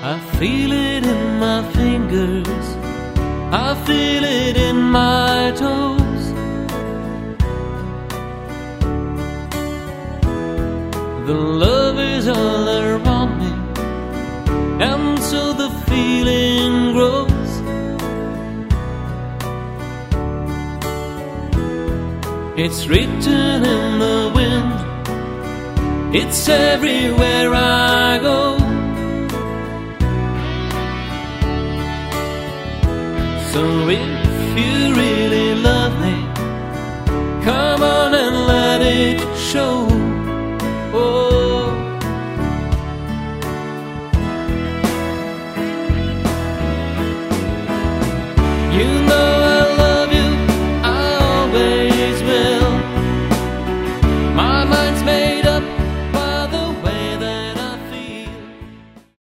I feel it in my fingers, I feel it in my toes. The love is all around me, and so the feeling grows. It's written in the wind, it's everywhere I go.